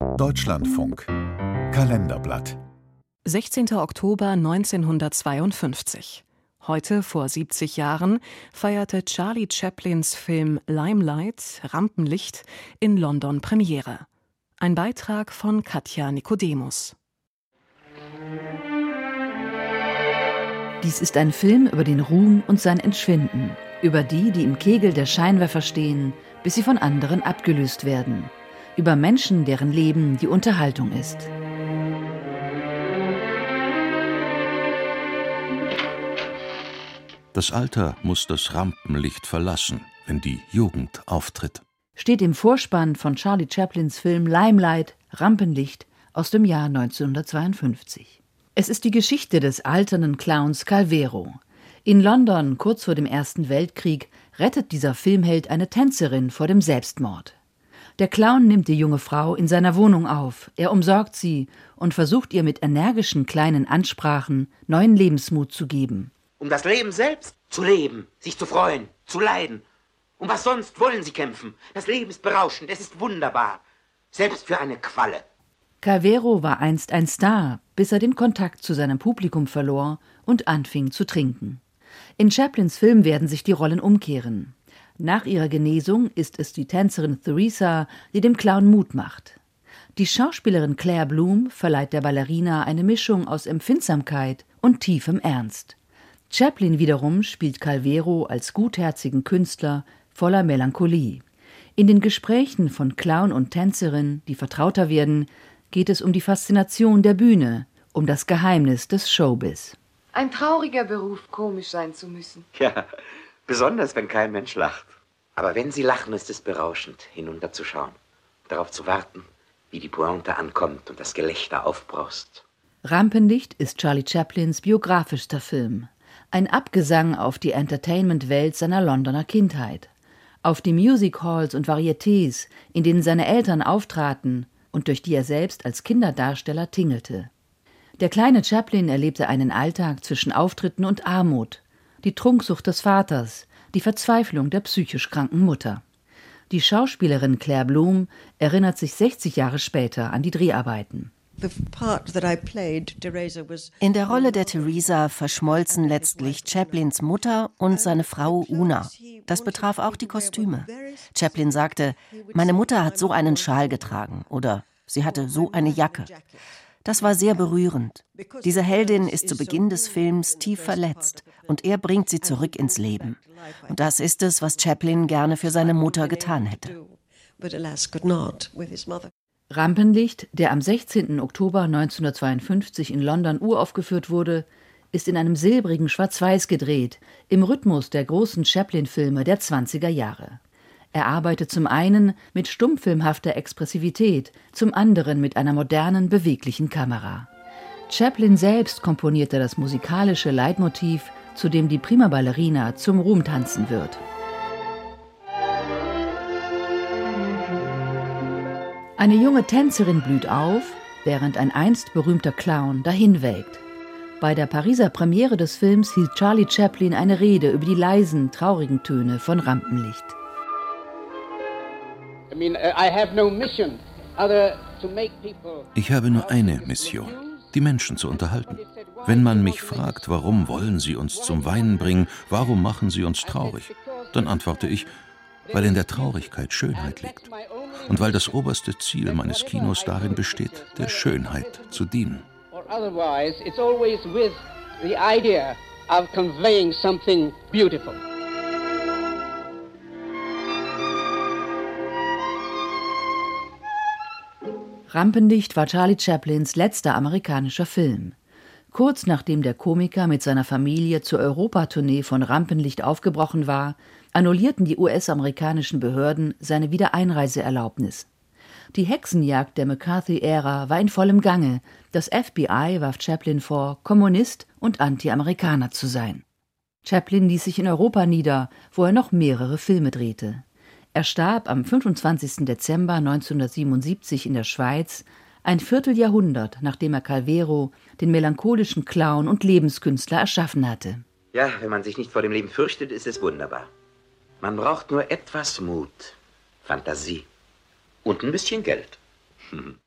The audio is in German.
Deutschlandfunk Kalenderblatt 16. Oktober 1952. Heute vor 70 Jahren feierte Charlie Chaplins Film Limelight, Rampenlicht, in London Premiere. Ein Beitrag von Katja Nikodemus. Dies ist ein Film über den Ruhm und sein Entschwinden, über die, die im Kegel der Scheinwerfer stehen, bis sie von anderen abgelöst werden, über Menschen, deren Leben die Unterhaltung ist. Das Alter muss das Rampenlicht verlassen, wenn die Jugend auftritt. Steht im Vorspann von Charlie Chaplins Film Limelight, Rampenlicht aus dem Jahr 1952. Es ist die Geschichte des alternden Clowns Calvero. In London, kurz vor dem Ersten Weltkrieg, rettet dieser Filmheld eine Tänzerin vor dem Selbstmord. Der Clown nimmt die junge Frau in seiner Wohnung auf, er umsorgt sie und versucht ihr mit energischen kleinen Ansprachen neuen Lebensmut zu geben. Um das Leben selbst zu leben, sich zu freuen, zu leiden. Um was sonst wollen sie kämpfen? Das Leben ist berauschend, es ist wunderbar. Selbst für eine Qualle. Calvero war einst ein Star, bis er den Kontakt zu seinem Publikum verlor und anfing zu trinken. In Chaplins Film werden sich die Rollen umkehren. Nach ihrer Genesung ist es die Tänzerin Theresa, die dem Clown Mut macht. Die Schauspielerin Claire Bloom verleiht der Ballerina eine Mischung aus Empfindsamkeit und tiefem Ernst. Chaplin wiederum spielt Calvero als gutherzigen Künstler voller Melancholie. In den Gesprächen von Clown und Tänzerin, die vertrauter werden, geht es um die Faszination der Bühne, um das Geheimnis des Showbiz. Ein trauriger Beruf, komisch sein zu müssen. Ja, besonders wenn kein Mensch lacht. Aber wenn sie lachen, ist es berauschend, hinunterzuschauen. Darauf zu warten, wie die Pointe ankommt und das Gelächter aufbraust. Rampenlicht ist Charlie Chaplins biografischster Film. Ein Abgesang auf die Entertainment-Welt seiner Londoner Kindheit. Auf die Music Halls und Varietés, in denen seine Eltern auftraten und durch die er selbst als Kinderdarsteller tingelte. Der kleine Chaplin erlebte einen Alltag zwischen Auftritten und Armut, die Trunksucht des Vaters, die Verzweiflung der psychisch kranken Mutter. Die Schauspielerin Claire Bloom erinnert sich 60 Jahre später an die Dreharbeiten. In der Rolle der Theresa verschmolzen letztlich Chaplins Mutter und seine Frau Una. Das betraf auch die Kostüme. Chaplin sagte, meine Mutter hat so einen Schal getragen oder sie hatte so eine Jacke. Das war sehr berührend. Diese Heldin ist zu Beginn des Films tief verletzt und er bringt sie zurück ins Leben. Und das ist es, was Chaplin gerne für seine Mutter getan hätte. Rampenlicht, der am 16. Oktober 1952 in London uraufgeführt wurde, ist in einem silbrigen Schwarz-Weiß gedreht, im Rhythmus der großen Chaplin-Filme der 20er Jahre. Er arbeitet zum einen mit stummfilmhafter Expressivität, zum anderen mit einer modernen, beweglichen Kamera. Chaplin selbst komponierte das musikalische Leitmotiv, zu dem die Prima Ballerina zum Ruhm tanzen wird. Eine junge Tänzerin blüht auf, während ein einst berühmter Clown dahinwelkt. Bei der Pariser Premiere des Films hielt Charlie Chaplin eine Rede über die leisen, traurigen Töne von Rampenlicht. Ich habe nur eine Mission, die Menschen zu unterhalten. Wenn man mich fragt, warum wollen Sie uns zum Weinen bringen, warum machen Sie uns traurig, dann antworte ich, weil in der Traurigkeit Schönheit liegt. Und weil das oberste Ziel meines Kinos darin besteht, der Schönheit zu dienen. Rampenlicht war Charlie Chaplins letzter amerikanischer Film. Kurz nachdem der Komiker mit seiner Familie zur Europatournee von Rampenlicht aufgebrochen war, annullierten die US-amerikanischen Behörden seine Wiedereinreiseerlaubnis. Die Hexenjagd der McCarthy-Ära war in vollem Gange. Das FBI warf Chaplin vor, Kommunist und Anti-Amerikaner zu sein. Chaplin ließ sich in Europa nieder, wo er noch mehrere Filme drehte. Er starb am 25. Dezember 1977 in der Schweiz, ein Vierteljahrhundert, nachdem er Calvero, den melancholischen Clown und Lebenskünstler, erschaffen hatte. Ja, wenn man sich nicht vor dem Leben fürchtet, ist es wunderbar. Man braucht nur etwas Mut, Fantasie und ein bisschen Geld.